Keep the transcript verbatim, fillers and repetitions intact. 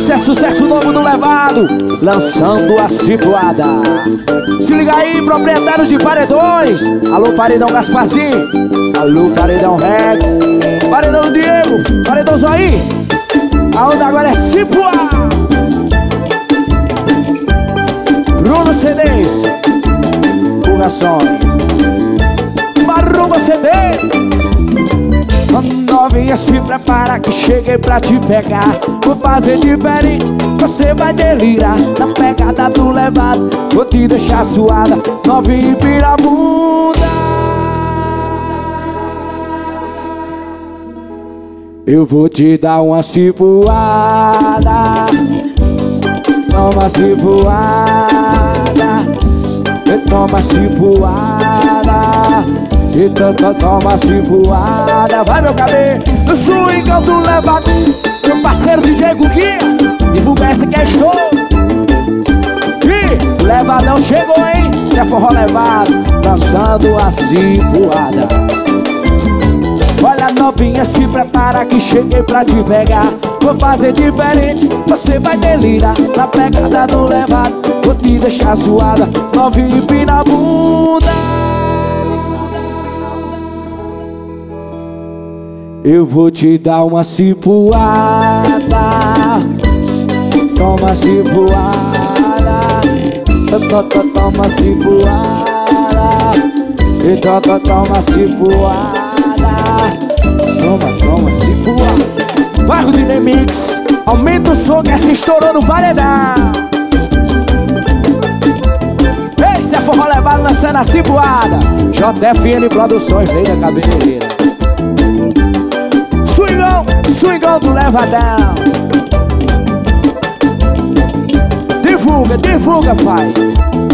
Isso é sucesso novo do Levado, lançando a cipuada. Se liga aí, proprietários de paredões. Alô, Paredão Gasparzinho. Alô, Paredão Rex. Paredão Diego. Paredão Zoí. A onda agora é cipuada. Bruno C Ds. Pulgações. Marruma C Ds. Novinha, se prepara que cheguei pra te pegar. Vou fazer diferente, você vai delirar. Na pegada do Levado, vou te deixar suada. Novinha, empina a bunda. Eu vou te dar uma cipuada. Toma cipuada. Toma cipuada. Então toma cipuada. Vai, meu cabelo, no swingão do Levado. Meu parceiro D J Guguinha, divulga essa que é estou. E o Levadão chegou, hein? Se é forró Levado, dançando a cipuada. Olha, novinha, se prepara que cheguei pra te pegar. Vou fazer diferente, você vai delirar. Na pegada do Levado, vou te deixar suada. Novinha, empina a bunda. Eu vou te dar uma cipuada. Toma cipuada. Toma cipuada. Então toma cipuada. Toma, toma cipuada. Vai, Rudinei Mix. Aumenta o som que essa estourou no paredão. Esse é forró Levado lançando a cipuada. J F N Produções, Lei da Cabeleira. Swingão, swingão do Levadão. Divulga, divulga, pai.